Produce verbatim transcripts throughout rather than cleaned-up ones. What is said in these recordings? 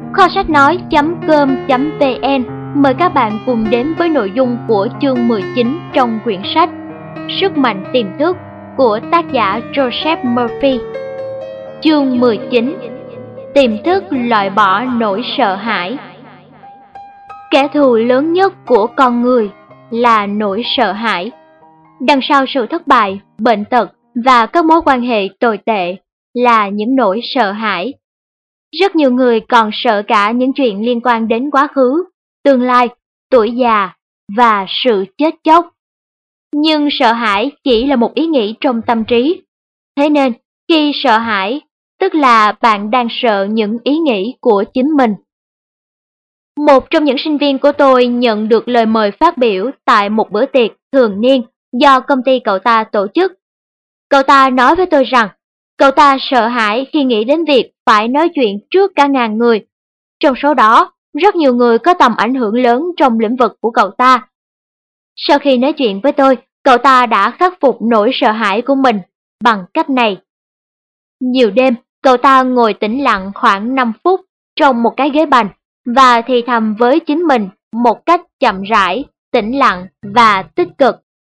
Kho sách nói.com.vn mời các bạn cùng đến với nội dung của chương mười chín trong quyển sách Sức mạnh tiềm thức của tác giả Joseph Murphy. Chương mười chín. Tiềm thức loại bỏ nỗi sợ hãi. Kẻ thù lớn nhất của con người là nỗi sợ hãi. Đằng sau sự thất bại, bệnh tật và các mối quan hệ tồi tệ là những nỗi sợ hãi. Rất nhiều người còn sợ cả những chuyện liên quan đến quá khứ, tương lai, tuổi già và sự chết chóc. Nhưng sợ hãi chỉ là một ý nghĩ trong tâm trí. Thế nên, khi sợ hãi, tức là bạn đang sợ những ý nghĩ của chính mình. Một trong những sinh viên của tôi nhận được lời mời phát biểu tại một bữa tiệc thường niên do công ty cậu ta tổ chức. Cậu ta nói với tôi rằng, cậu ta sợ hãi khi nghĩ đến việc phải nói chuyện trước cả ngàn người. Trong số đó, rất nhiều người có tầm ảnh hưởng lớn trong lĩnh vực của cậu ta. Sau khi nói chuyện với tôi, cậu ta đã khắc phục nỗi sợ hãi của mình bằng cách này. Nhiều đêm, cậu ta ngồi tĩnh lặng khoảng năm phút trong một cái ghế bành và thì thầm với chính mình một cách chậm rãi, tĩnh lặng và tích cực.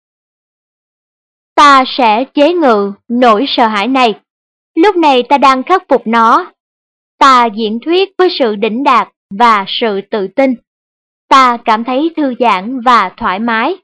Ta sẽ chế ngự nỗi sợ hãi này. Lúc này ta đang khắc phục nó. Ta diễn thuyết với sự đỉnh đạt và sự tự tin. Ta cảm thấy thư giãn và thoải mái.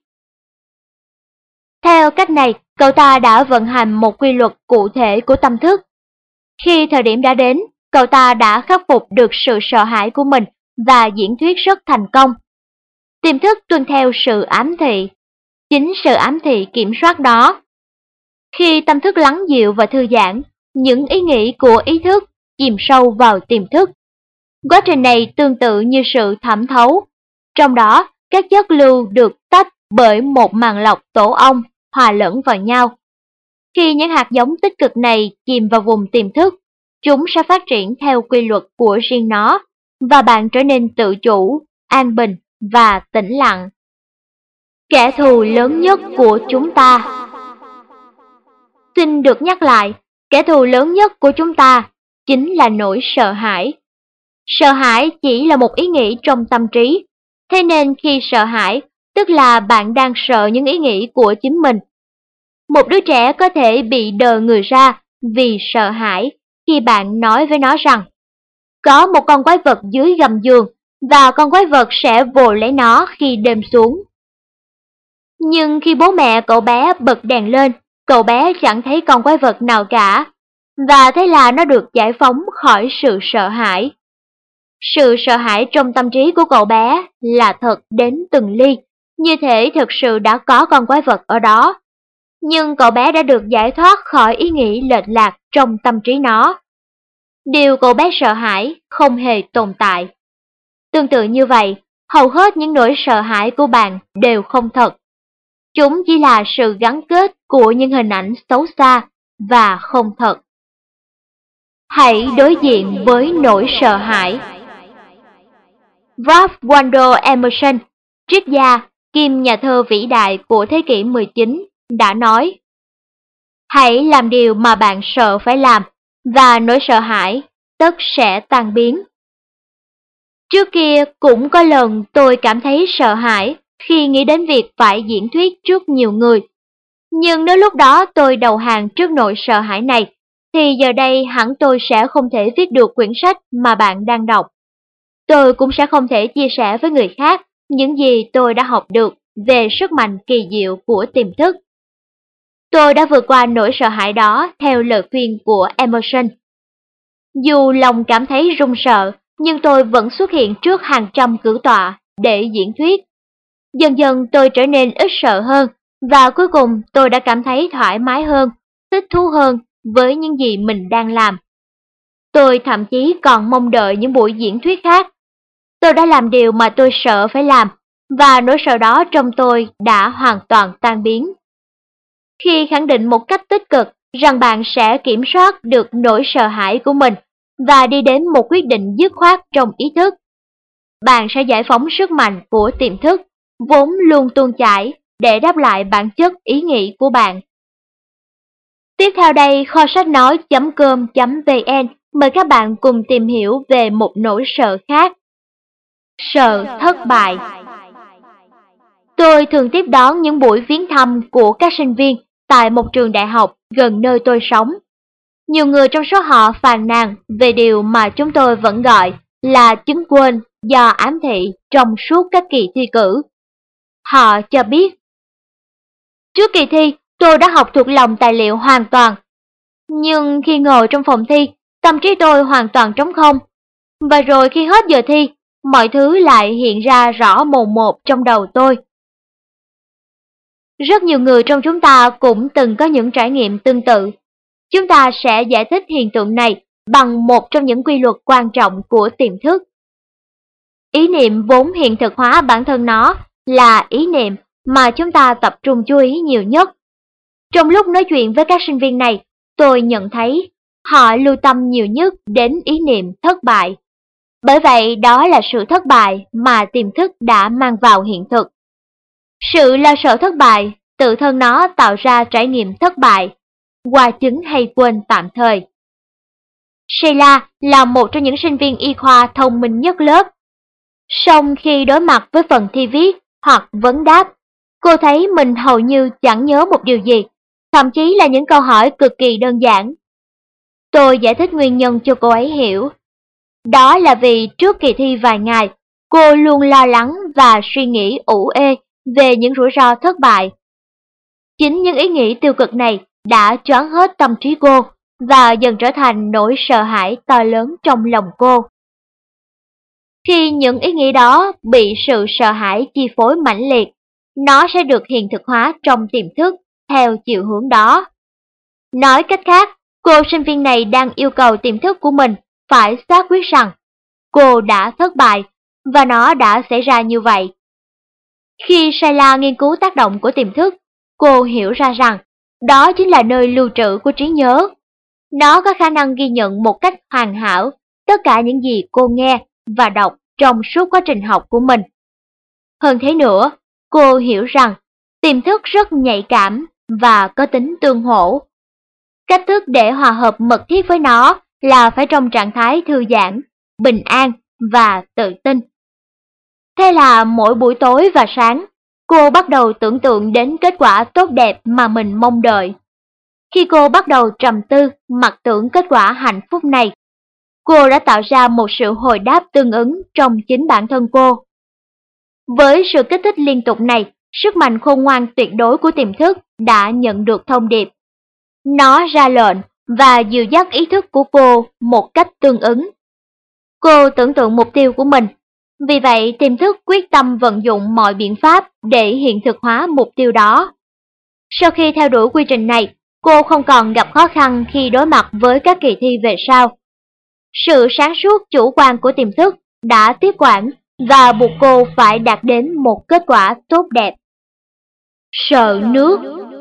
Theo cách này, cậu ta đã vận hành một quy luật cụ thể của tâm thức. Khi thời điểm đã đến, cậu ta đã khắc phục được sự sợ hãi của mình và diễn thuyết rất thành công. Tiềm thức tuân theo sự ám thị. Chính sự ám thị kiểm soát đó. Khi tâm thức lắng dịu và thư giãn, những ý nghĩ của ý thức chìm sâu vào tiềm thức. Quá trình này tương tự như sự thẩm thấu. Trong đó, các chất lưu được tách bởi một màng lọc tổ ong hòa lẫn vào nhau. Khi những hạt giống tích cực này chìm vào vùng tiềm thức, chúng sẽ phát triển theo quy luật của riêng nó, và bạn trở nên tự chủ, an bình và tĩnh lặng. Kẻ thù lớn nhất của chúng ta. Xin được nhắc lại, kẻ thù lớn nhất của chúng ta chính là nỗi sợ hãi. Sợ hãi chỉ là một ý nghĩ trong tâm trí, thế nên khi sợ hãi, tức là bạn đang sợ những ý nghĩ của chính mình. Một đứa trẻ có thể bị đờ người ra vì sợ hãi khi bạn nói với nó rằng có một con quái vật dưới gầm giường và con quái vật sẽ vồ lấy nó khi đêm xuống. Nhưng khi bố mẹ cậu bé bật đèn lên, cậu bé chẳng thấy con quái vật nào cả, và thế là nó được giải phóng khỏi sự sợ hãi. Sự sợ hãi trong tâm trí của cậu bé là thật đến từng ly, như thể thực sự đã có con quái vật ở đó. Nhưng cậu bé đã được giải thoát khỏi ý nghĩ lệch lạc trong tâm trí nó. Điều cậu bé sợ hãi không hề tồn tại. Tương tự như vậy, hầu hết những nỗi sợ hãi của bạn đều không thật. Chúng chỉ là sự gắn kết của những hình ảnh xấu xa và không thật. Hãy đối diện với nỗi sợ hãi. Ralph Waldo Emerson, triết gia kiêm nhà thơ vĩ đại của thế kỷ mười chín, đã nói: hãy làm điều mà bạn sợ phải làm, và nỗi sợ hãi tất sẽ tan biến. Trước kia cũng có lần tôi cảm thấy sợ hãi khi nghĩ đến việc phải diễn thuyết trước nhiều người. Nhưng nếu lúc đó tôi đầu hàng trước nỗi sợ hãi này, thì giờ đây hẳn tôi sẽ không thể viết được quyển sách mà bạn đang đọc. Tôi cũng sẽ không thể chia sẻ với người khác những gì tôi đã học được về sức mạnh kỳ diệu của tiềm thức. Tôi đã vượt qua nỗi sợ hãi đó theo lời khuyên của Emerson. Dù lòng cảm thấy run sợ, nhưng tôi vẫn xuất hiện trước hàng trăm cử tọa để diễn thuyết. Dần dần tôi trở nên ít sợ hơn, và cuối cùng tôi đã cảm thấy thoải mái hơn, thích thú hơn với những gì mình đang làm. Tôi thậm chí còn mong đợi những buổi diễn thuyết khác. Tôi đã làm điều mà tôi sợ phải làm, và nỗi sợ đó trong tôi đã hoàn toàn tan biến. Khi khẳng định một cách tích cực rằng bạn sẽ kiểm soát được nỗi sợ hãi của mình và đi đến một quyết định dứt khoát trong ý thức, bạn sẽ giải phóng sức mạnh của tiềm thức, vốn luôn tuôn chảy để đáp lại bản chất ý nghĩ của bạn. Tiếp theo đây, kho sách nói chấm com chấm vn mời các bạn cùng tìm hiểu về một nỗi sợ khác. Sợ thất bại. Tôi thường tiếp đón những buổi viếng thăm của các sinh viên tại một trường đại học gần nơi tôi sống. Nhiều người trong số họ phàn nàn về điều mà chúng tôi vẫn gọi là chứng quên do ám thị trong suốt các kỳ thi cử. Họ cho biết, trước kỳ thi tôi đã học thuộc lòng tài liệu hoàn toàn, nhưng khi ngồi trong phòng thi, tâm trí tôi hoàn toàn trống không. Và rồi khi hết giờ thi, mọi thứ lại hiện ra rõ mồn một trong đầu tôi. Rất nhiều người trong chúng ta cũng từng có những trải nghiệm tương tự. Chúng ta sẽ giải thích hiện tượng này bằng một trong những quy luật quan trọng của tiềm thức. Ý niệm vốn hiện thực hóa bản thân nó là ý niệm mà chúng ta tập trung chú ý nhiều nhất. Trong lúc nói chuyện với các sinh viên này, tôi nhận thấy họ lưu tâm nhiều nhất đến ý niệm thất bại. Bởi vậy đó là sự thất bại mà tiềm thức đã mang vào hiện thực. Sự lo sợ thất bại, tự thân nó tạo ra trải nghiệm thất bại, qua chứng hay quên tạm thời. Sheila là một trong những sinh viên y khoa thông minh nhất lớp. Song khi đối mặt với phần thi viết hoặc vấn đáp, cô thấy mình hầu như chẳng nhớ một điều gì, thậm chí là những câu hỏi cực kỳ đơn giản. Tôi giải thích nguyên nhân cho cô ấy hiểu. Đó là vì trước kỳ thi vài ngày, cô luôn lo lắng và suy nghĩ ủ ê về những rủi ro thất bại. Chính những ý nghĩ tiêu cực này đã choáng hết tâm trí cô và dần trở thành nỗi sợ hãi to lớn trong lòng cô. Khi những ý nghĩ đó bị sự sợ hãi chi phối mãnh liệt, nó sẽ được hiện thực hóa trong tiềm thức theo chiều hướng đó. Nói cách khác, cô sinh viên này đang yêu cầu tiềm thức của mình phải xác quyết rằng cô đã thất bại và nó đã xảy ra như vậy. Khi Sheila nghiên cứu tác động của tiềm thức, cô hiểu ra rằng đó chính là nơi lưu trữ của trí nhớ. Nó có khả năng ghi nhận một cách hoàn hảo tất cả những gì cô nghe và đọc trong suốt quá trình học của mình. Hơn thế nữa, cô hiểu rằng tiềm thức rất nhạy cảm và có tính tương hỗ. Cách thức để hòa hợp mật thiết với nó là phải trong trạng thái thư giãn, bình an và tự tin. Thế là mỗi buổi tối và sáng, cô bắt đầu tưởng tượng đến kết quả tốt đẹp mà mình mong đợi. Khi cô bắt đầu trầm tư mặc tưởng kết quả hạnh phúc này, cô đã tạo ra một sự hồi đáp tương ứng trong chính bản thân cô. Với sự kích thích liên tục này, sức mạnh khôn ngoan tuyệt đối của tiềm thức đã nhận được thông điệp. Nó ra lệnh và dìu dắt ý thức của cô một cách tương ứng. Cô tưởng tượng mục tiêu của mình, vì vậy tiềm thức quyết tâm vận dụng mọi biện pháp để hiện thực hóa mục tiêu đó. Sau khi theo đuổi quy trình này, cô không còn gặp khó khăn khi đối mặt với các kỳ thi về sau. Sự sáng suốt chủ quan của tiềm thức đã tiếp quản và buộc cô phải đạt đến một kết quả tốt đẹp. Sợ nước.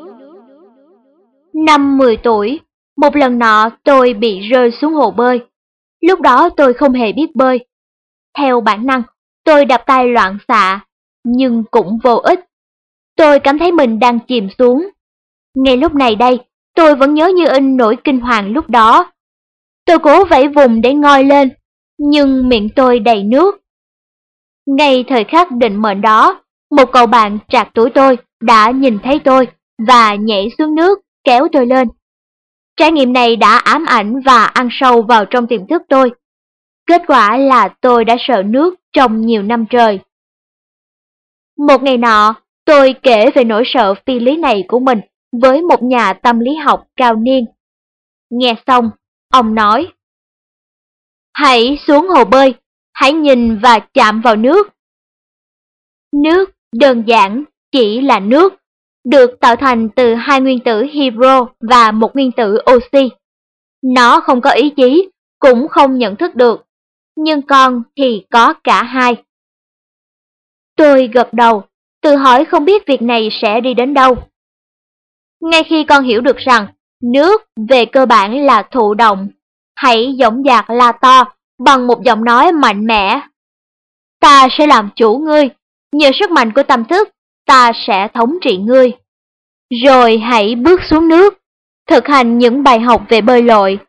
Năm mười tuổi, một lần nọ tôi bị rơi xuống hồ bơi. Lúc đó tôi không hề biết bơi. Theo bản năng, tôi đập tay loạn xạ, nhưng cũng vô ích. Tôi cảm thấy mình đang chìm xuống. Ngay lúc này đây, tôi vẫn nhớ như in nỗi kinh hoàng lúc đó. Tôi cố vẫy vùng để ngoi lên, nhưng miệng tôi đầy nước. Ngay thời khắc định mệnh đó, một cậu bạn trạc tuổi tôi đã nhìn thấy tôi và nhảy xuống nước kéo tôi lên. Trải nghiệm này đã ám ảnh và ăn sâu vào trong tiềm thức tôi. Kết quả là tôi đã sợ nước trong nhiều năm trời. Một ngày nọ, tôi kể về nỗi sợ phi lý này của mình với một nhà tâm lý học cao niên. Nghe xong, ông nói: "Hãy xuống hồ bơi, hãy nhìn và chạm vào nước." Nước, đơn giản, chỉ là nước, được tạo thành từ hai nguyên tử hydro và một nguyên tử oxy. Nó không có ý chí, cũng không nhận thức được, nhưng con thì có cả hai. Tôi gật đầu, tự hỏi không biết việc này sẽ đi đến đâu. Ngay khi con hiểu được rằng nước về cơ bản là thụ động, hãy dõng dạc la to bằng một giọng nói mạnh mẽ: "Ta sẽ làm chủ ngươi, nhờ sức mạnh của tâm thức, ta sẽ thống trị ngươi." Rồi hãy bước xuống nước, thực hành những bài học về bơi lội.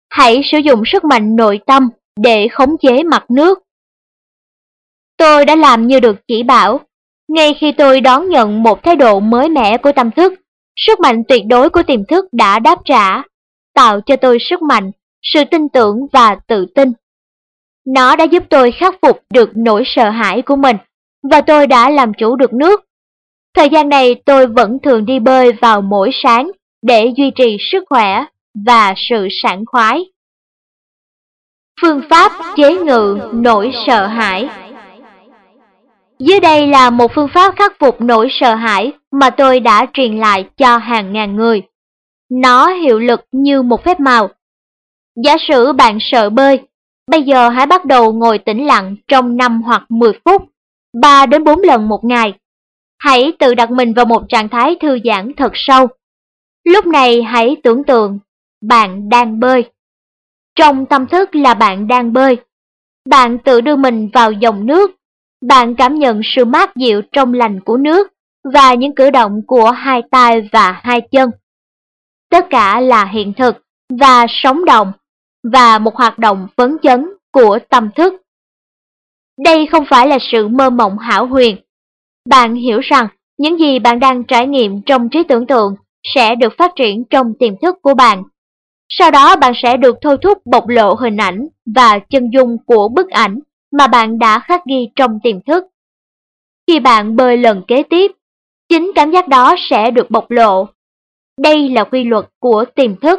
Hãy sử dụng sức mạnh nội tâm để khống chế mặt nước. Tôi đã làm như được chỉ bảo. Ngay khi tôi đón nhận một thái độ mới mẻ của tâm thức, sức mạnh tuyệt đối của tiềm thức đã đáp trả, tạo cho tôi sức mạnh, sự tin tưởng và tự tin. Nó đã giúp tôi khắc phục được nỗi sợ hãi của mình, và tôi đã làm chủ được nước. Thời gian này tôi vẫn thường đi bơi vào mỗi sáng để duy trì sức khỏe và sự sảng khoái. Phương pháp chế ngự nỗi sợ hãi. Dưới đây là một phương pháp khắc phục nỗi sợ hãi mà tôi đã truyền lại cho hàng ngàn người. Nó hiệu lực như một phép màu. Giả sử bạn sợ bơi, bây giờ hãy bắt đầu ngồi tĩnh lặng trong năm hoặc mười phút, ba đến bốn lần một ngày. Hãy tự đặt mình vào một trạng thái thư giãn thật sâu. Lúc này hãy tưởng tượng bạn đang bơi. Trong tâm thức là bạn đang bơi. Bạn tự đưa mình vào dòng nước. Bạn cảm nhận sự mát dịu trong lành của nước và những cử động của hai tay và hai chân. Tất cả là hiện thực và sống động và một hoạt động phấn chấn của tâm thức. Đây không phải là sự mơ mộng hão huyền. Bạn hiểu rằng những gì bạn đang trải nghiệm trong trí tưởng tượng sẽ được phát triển trong tiềm thức của bạn. Sau đó bạn sẽ được thôi thúc bộc lộ hình ảnh và chân dung của bức ảnh mà bạn đã khắc ghi trong tiềm thức. Khi bạn bơi lần kế tiếp, chính cảm giác đó sẽ được bộc lộ. Đây là quy luật của tiềm thức.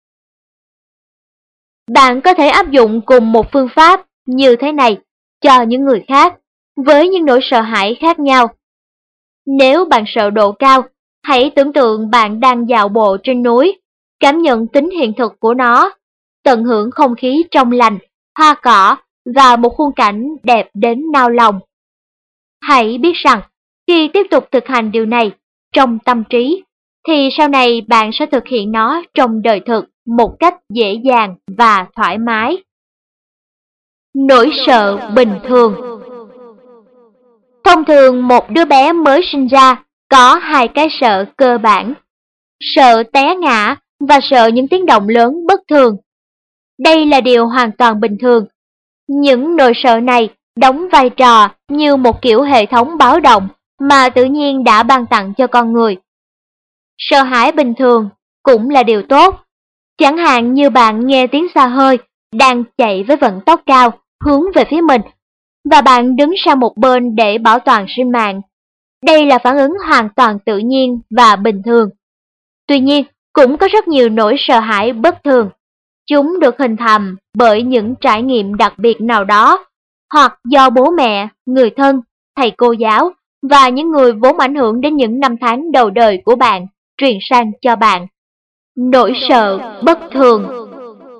Bạn có thể áp dụng cùng một phương pháp như thế này cho những người khác, với những nỗi sợ hãi khác nhau. Nếu bạn sợ độ cao, hãy tưởng tượng bạn đang dạo bộ trên núi, cảm nhận tính hiện thực của nó, tận hưởng không khí trong lành, hoa cỏ và một khung cảnh đẹp đến nao lòng. Hãy biết rằng, khi tiếp tục thực hành điều này trong tâm trí, thì sau này bạn sẽ thực hiện nó trong đời thực một cách dễ dàng và thoải mái. Nỗi sợ bình thường. Thông thường một đứa bé mới sinh ra có hai cái sợ cơ bản: sợ té ngã và sợ những tiếng động lớn bất thường. Đây là điều hoàn toàn bình thường. Những nỗi sợ này đóng vai trò như một kiểu hệ thống báo động mà tự nhiên đã ban tặng cho con người. Sợ hãi bình thường cũng là điều tốt. Chẳng hạn như bạn nghe tiếng xà hơi đang chạy với vận tốc cao hướng về phía mình, và bạn đứng sang một bên để bảo toàn sinh mạng. Đây là phản ứng hoàn toàn tự nhiên và bình thường. Tuy nhiên, cũng có rất nhiều nỗi sợ hãi bất thường. Chúng được hình thành bởi những trải nghiệm đặc biệt nào đó, hoặc do bố mẹ, người thân, thầy cô giáo và những người vốn ảnh hưởng đến những năm tháng đầu đời của bạn truyền sang cho bạn. Nỗi sợ bất thường.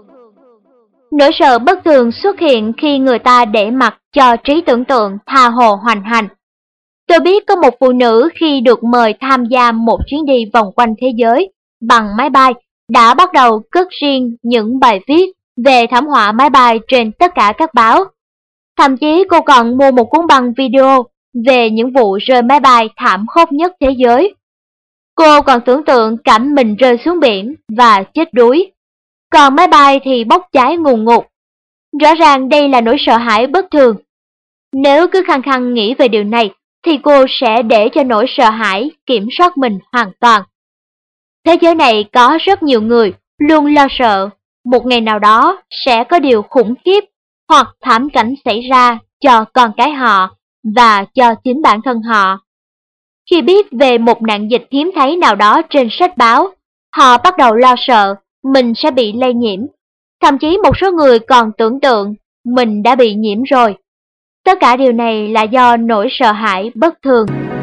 Nỗi sợ bất thường xuất hiện khi người ta để mặc cho trí tưởng tượng tha hồ hoành hành. Tôi biết có một phụ nữ khi được mời tham gia một chuyến đi vòng quanh thế giới bằng máy bay đã bắt đầu cất riêng những bài viết về thảm họa máy bay trên tất cả các báo. Thậm chí cô còn mua một cuốn băng video về những vụ rơi máy bay thảm khốc nhất thế giới. Cô còn tưởng tượng cảnh mình rơi xuống biển và chết đuối, còn máy bay thì bốc cháy ngùn ngụt. Rõ ràng đây là nỗi sợ hãi bất thường. Nếu cứ khăng khăng nghĩ về điều này, thì cô sẽ để cho nỗi sợ hãi kiểm soát mình hoàn toàn. Thế giới này có rất nhiều người luôn lo sợ một ngày nào đó sẽ có điều khủng khiếp hoặc thảm cảnh xảy ra cho con cái họ và cho chính bản thân họ. Khi biết về một nạn dịch hiếm thấy nào đó trên sách báo, họ bắt đầu lo sợ mình sẽ bị lây nhiễm. Thậm chí một số người còn tưởng tượng mình đã bị nhiễm rồi. Tất cả điều này là do nỗi sợ hãi bất thường.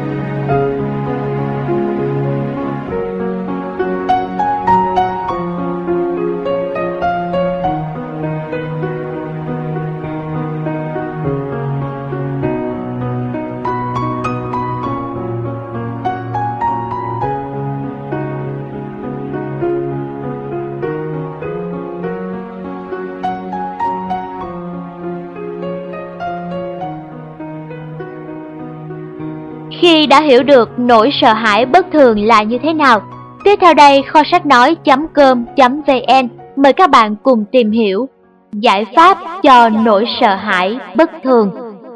Khi đã hiểu được nỗi sợ hãi bất thường là như thế nào, tiếp theo đây kho sách nói chấm com chấm vn mời các bạn cùng tìm hiểu giải pháp cho nỗi sợ hãi bất thường.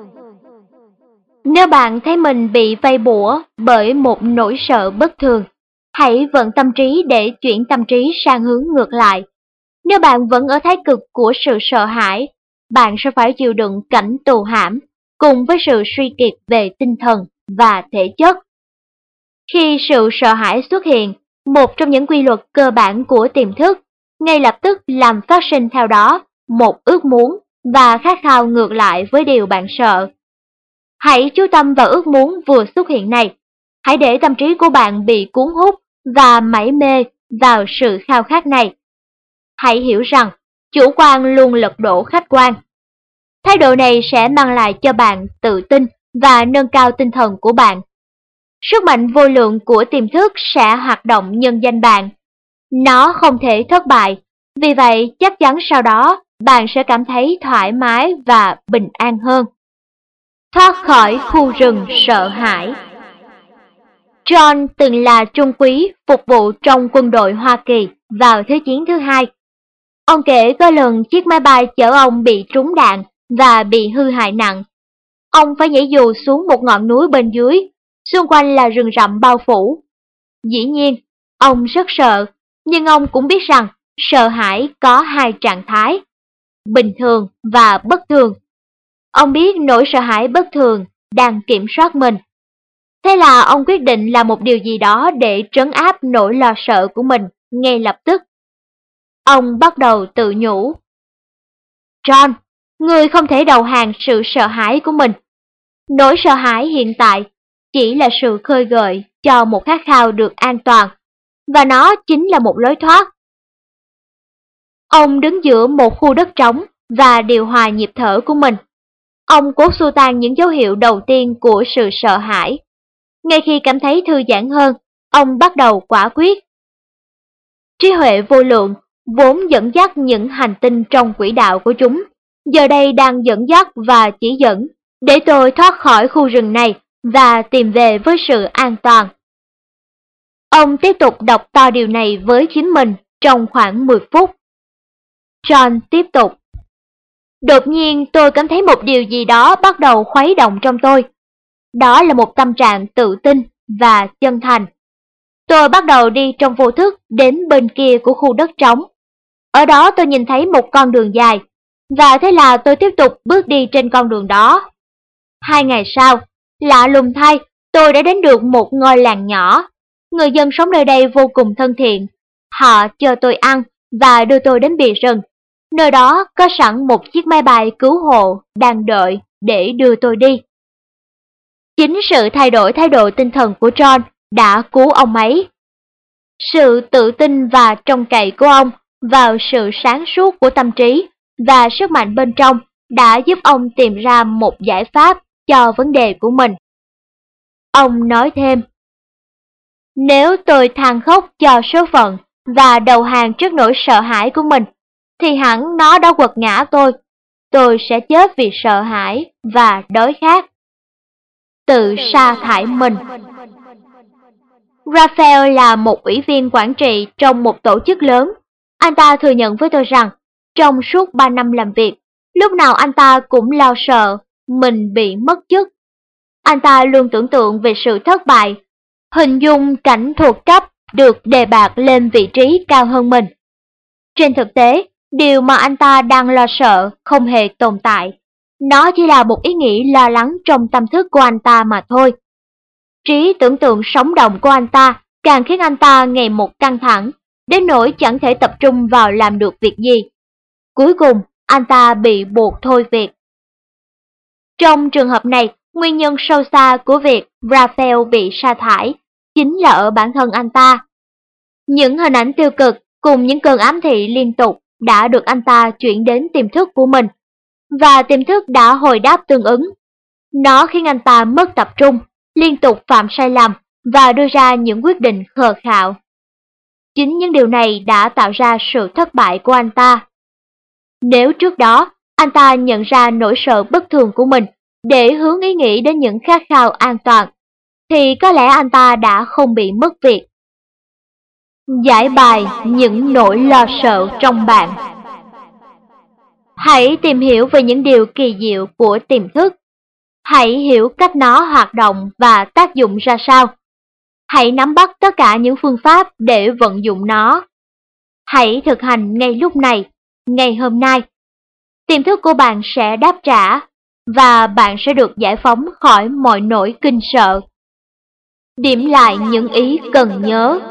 Nếu bạn thấy mình bị vây bủa bởi một nỗi sợ bất thường, hãy vận tâm trí để chuyển tâm trí sang hướng ngược lại. Nếu bạn vẫn ở thái cực của sự sợ hãi, bạn sẽ phải chịu đựng cảnh tù hãm cùng với sự suy kiệt về tinh thần và thể chất. Khi sự sợ hãi xuất hiện, một trong những quy luật cơ bản của tiềm thức ngay lập tức làm phát sinh theo đó một ước muốn và khát khao ngược lại với điều bạn sợ. Hãy chú tâm vào ước muốn vừa xuất hiện này. Hãy để tâm trí của bạn bị cuốn hút và mải mê vào sự khao khát này. Hãy hiểu rằng chủ quan luôn lật đổ khách quan. Thái độ này sẽ mang lại cho bạn tự tin và nâng cao tinh thần của bạn. Sức mạnh vô lượng của tiềm thức sẽ hoạt động nhân danh bạn. Nó không thể thất bại, vì vậy chắc chắn sau đó bạn sẽ cảm thấy thoải mái và bình an hơn. Thoát khỏi khu rừng sợ hãi. John từng là trung úy phục vụ trong quân đội Hoa Kỳ vào Thế chiến thứ hai. Ông kể có lần chiếc máy bay chở ông bị trúng đạn và bị hư hại nặng. Ông phải nhảy dù xuống một ngọn núi bên dưới, xung quanh là rừng rậm bao phủ. Dĩ nhiên, ông rất sợ, nhưng ông cũng biết rằng sợ hãi có hai trạng thái, bình thường và bất thường. Ông biết nỗi sợ hãi bất thường đang kiểm soát mình. Thế là ông quyết định làm một điều gì đó để trấn áp nỗi lo sợ của mình ngay lập tức. Ông bắt đầu tự nhủ. John, ngươi không thể đầu hàng sự sợ hãi của mình. Nỗi sợ hãi hiện tại chỉ là sự khơi gợi cho một khát khao được an toàn, và nó chính là một lối thoát. Ông đứng giữa một khu đất trống và điều hòa nhịp thở của mình. Ông cố xua tan những dấu hiệu đầu tiên của sự sợ hãi. Ngay khi cảm thấy thư giãn hơn, ông bắt đầu quả quyết. Trí huệ vô lượng, vốn dẫn dắt những hành tinh trong quỹ đạo của chúng, giờ đây đang dẫn dắt và chỉ dẫn để tôi thoát khỏi khu rừng này và tìm về với sự an toàn. Ông tiếp tục đọc to điều này với chính mình trong khoảng mười phút. John tiếp tục. Đột nhiên tôi cảm thấy một điều gì đó bắt đầu khuấy động trong tôi. Đó là một tâm trạng tự tin và chân thành. Tôi bắt đầu đi trong vô thức đến bên kia của khu đất trống. Ở đó tôi nhìn thấy một con đường dài, và thế là tôi tiếp tục bước đi trên con đường đó. Hai ngày sau, lạ lùng thay, tôi đã đến được một ngôi làng nhỏ. Người dân sống nơi đây vô cùng thân thiện. Họ cho tôi ăn và đưa tôi đến bìa rừng. Nơi đó có sẵn một chiếc máy bay cứu hộ đang đợi để đưa tôi đi. Chính sự thay đổi thái độ tinh thần của John đã cứu ông ấy. Sự tự tin và trông cậy của ông vào sự sáng suốt của tâm trí và sức mạnh bên trong đã giúp ông tìm ra một giải pháp cho vấn đề của mình. Ông nói thêm, nếu tôi than khóc cho số phận và đầu hàng trước nỗi sợ hãi của mình, thì hẳn nó đã quật ngã tôi. Tôi sẽ chết vì sợ hãi và đói khát. Tự sa thải mình. Raphael là một ủy viên quản trị trong một tổ chức lớn. Anh ta thừa nhận với tôi rằng, trong suốt ba năm làm việc, lúc nào anh ta cũng lo sợ mình bị mất chức. Anh ta luôn tưởng tượng về sự thất bại, hình dung cảnh thuộc cấp được đề bạt lên vị trí cao hơn mình. Trên thực tế, điều mà anh ta đang lo sợ không hề tồn tại. Nó chỉ là một ý nghĩ lo lắng trong tâm thức của anh ta mà thôi. Trí tưởng tượng sống động của anh ta càng khiến anh ta ngày một căng thẳng, đến nỗi chẳng thể tập trung vào làm được việc gì. Cuối cùng, anh ta bị buộc thôi việc. Trong trường hợp này, nguyên nhân sâu xa của việc Raphael bị sa thải chính là ở bản thân anh ta. Những hình ảnh tiêu cực cùng những cơn ám thị liên tục đã được anh ta chuyển đến tiềm thức của mình, và tiềm thức đã hồi đáp tương ứng. Nó khiến anh ta mất tập trung, liên tục phạm sai lầm và đưa ra những quyết định khờ khạo. Chính những điều này đã tạo ra sự thất bại của anh ta. Nếu trước đó anh ta nhận ra nỗi sợ bất thường của mình để hướng ý nghĩ đến những khát khao an toàn, thì có lẽ anh ta đã không bị mất việc. Giải bài những nỗi lo sợ trong bạn. Hãy tìm hiểu về những điều kỳ diệu của tiềm thức. Hãy hiểu cách nó hoạt động và tác dụng ra sao. Hãy nắm bắt tất cả những phương pháp để vận dụng nó. Hãy thực hành ngay lúc này, ngày hôm nay. Tiềm thức của bạn sẽ đáp trả và bạn sẽ được giải phóng khỏi mọi nỗi kinh sợ. Điểm lại những ý cần nhớ.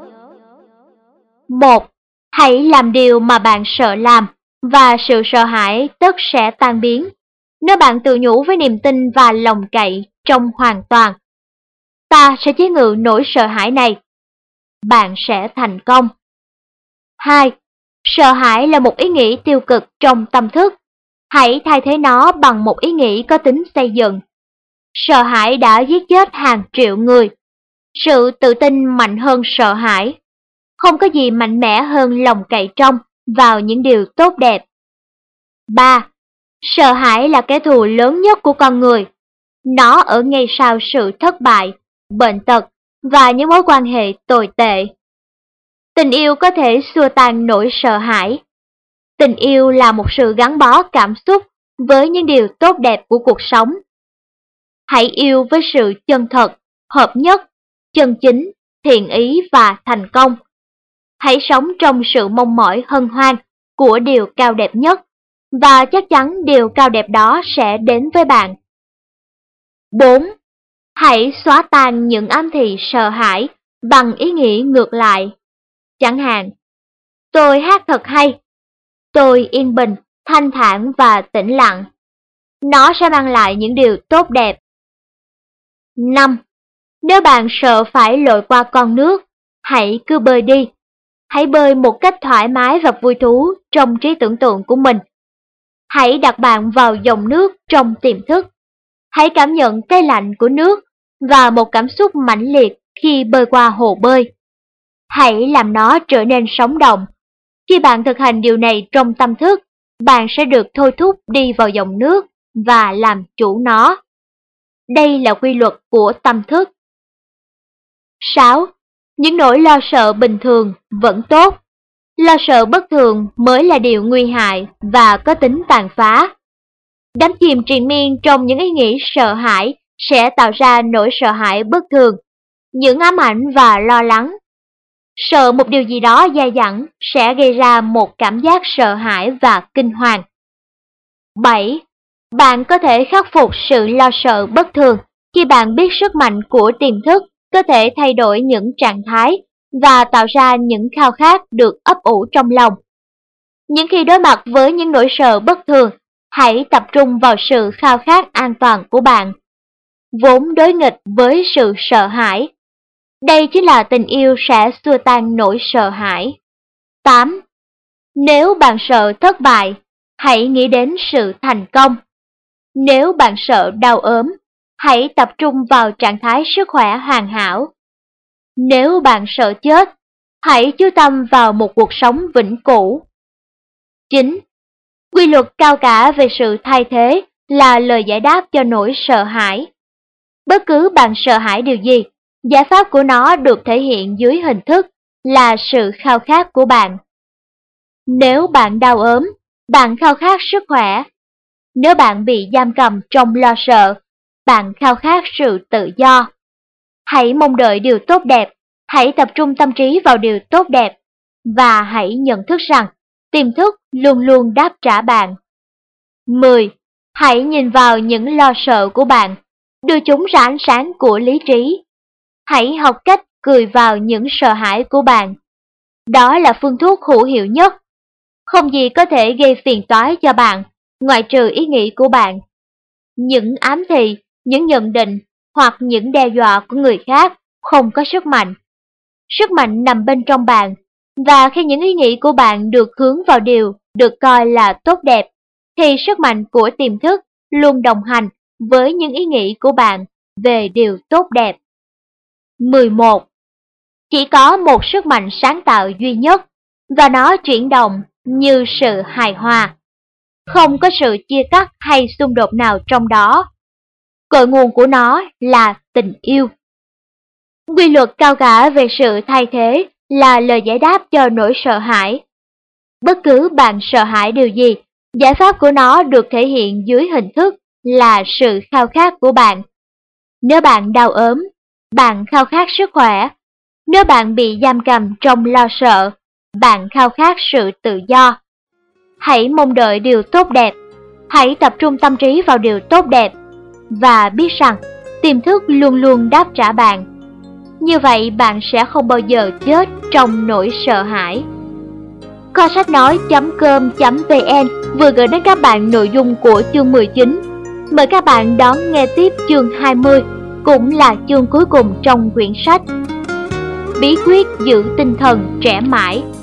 một. Hãy làm điều mà bạn sợ làm và sự sợ hãi tất sẽ tan biến nếu bạn tự nhủ với niềm tin và lòng cậy trong hoàn toàn. Ta sẽ chế ngự nỗi sợ hãi này. Bạn sẽ thành công. hai. Sợ hãi là một ý nghĩ tiêu cực trong tâm thức. Hãy thay thế nó bằng một ý nghĩ có tính xây dựng. Sợ hãi đã giết chết hàng triệu người. Sự tự tin mạnh hơn sợ hãi. Không có gì mạnh mẽ hơn lòng cậy trông vào những điều tốt đẹp. ba. Sợ hãi là kẻ thù lớn nhất của con người. Nó ở ngay sau sự thất bại, bệnh tật và những mối quan hệ tồi tệ. Tình yêu có thể xua tan nỗi sợ hãi. Tình yêu là một sự gắn bó cảm xúc với những điều tốt đẹp của cuộc sống. Hãy yêu với sự chân thật, hợp nhất, chân chính, thiện ý và thành công. Hãy sống trong sự mong mỏi hân hoan của điều cao đẹp nhất, và chắc chắn điều cao đẹp đó sẽ đến với bạn. bốn. Hãy xóa tan những ám thị sợ hãi bằng ý nghĩ ngược lại. Chẳng hạn, tôi hát thật hay, tôi yên bình, thanh thản và tĩnh lặng. Nó sẽ mang lại những điều tốt đẹp. năm. Nếu bạn sợ phải lội qua con nước, hãy cứ bơi đi. Hãy bơi một cách thoải mái và vui thú trong trí tưởng tượng của mình. Hãy đặt bạn vào dòng nước trong tiềm thức. Hãy cảm nhận cái lạnh của nước và một cảm xúc mãnh liệt khi bơi qua hồ bơi. Hãy làm nó trở nên sống động. Khi bạn thực hành điều này trong tâm thức, bạn sẽ được thôi thúc đi vào dòng nước và làm chủ nó. Đây là quy luật của tâm thức. sáu. Những nỗi lo sợ bình thường vẫn tốt. Lo sợ bất thường mới là điều nguy hại và có tính tàn phá. Đắm chìm triền miên trong những ý nghĩ sợ hãi sẽ tạo ra nỗi sợ hãi bất thường, những ám ảnh và lo lắng. Sợ một điều gì đó dai dẳng sẽ gây ra một cảm giác sợ hãi và kinh hoàng. bảy. Bạn có thể khắc phục sự lo sợ bất thường khi bạn biết sức mạnh của tiềm thức có thể thay đổi những trạng thái và tạo ra những khao khát được ấp ủ trong lòng. Những khi đối mặt với những nỗi sợ bất thường, hãy tập trung vào sự khao khát an toàn của bạn, vốn đối nghịch với sự sợ hãi. Đây chính là tình yêu sẽ xua tan nỗi sợ hãi. tám. Nếu bạn sợ thất bại, hãy nghĩ đến sự thành công. Nếu bạn sợ đau ốm, hãy tập trung vào trạng thái sức khỏe hoàn hảo. Nếu bạn sợ chết, hãy chú tâm vào một cuộc sống vĩnh cửu. chín. Quy luật cao cả về sự thay thế là lời giải đáp cho nỗi sợ hãi. Bất cứ bạn sợ hãi điều gì, giải pháp của nó được thể hiện dưới hình thức là sự khao khát của bạn. Nếu bạn đau ốm, bạn khao khát sức khỏe. Nếu bạn bị giam cầm trong lo sợ, bạn khao khát sự tự do. Hãy mong đợi điều tốt đẹp, hãy tập trung tâm trí vào điều tốt đẹp, và hãy nhận thức rằng tiềm thức luôn luôn đáp trả bạn. mười. Hãy nhìn vào những lo sợ của bạn, đưa chúng ra ánh sáng của lý trí. Hãy học cách cười vào những sợ hãi của bạn. Đó là phương thuốc hữu hiệu nhất. Không gì có thể gây phiền toái cho bạn, ngoại trừ ý nghĩ của bạn. Những ám thị, những nhận định hoặc những đe dọa của người khác không có sức mạnh. Sức mạnh nằm bên trong bạn, và khi những ý nghĩ của bạn được hướng vào điều được coi là tốt đẹp, thì sức mạnh của tiềm thức luôn đồng hành với những ý nghĩ của bạn về điều tốt đẹp. mười một. Chỉ có một sức mạnh sáng tạo duy nhất, và nó chuyển động như sự hài hòa. Không có sự chia cắt hay xung đột nào trong đó. Cội nguồn của nó là tình yêu. Quy luật cao cả về sự thay thế là lời giải đáp cho nỗi sợ hãi. Bất cứ bạn sợ hãi điều gì, giải pháp của nó được thể hiện dưới hình thức là sự khao khát của bạn. Nếu bạn đau ốm, bạn khao khát sức khỏe. Nếu bạn bị giam cầm trong lo sợ, bạn khao khát sự tự do. Hãy mong đợi điều tốt đẹp, hãy tập trung tâm trí vào điều tốt đẹp, và biết rằng tiềm thức luôn luôn đáp trả bạn. Như vậy bạn sẽ không bao giờ chết trong nỗi sợ hãi. Kho sách nói chấm com chấm vn vừa gửi đến các bạn nội dung của chương mười chín. Mời các bạn đón nghe tiếp chương hai mươi, cũng là chương cuối cùng trong quyển sách. Bí quyết giữ tinh thần trẻ mãi.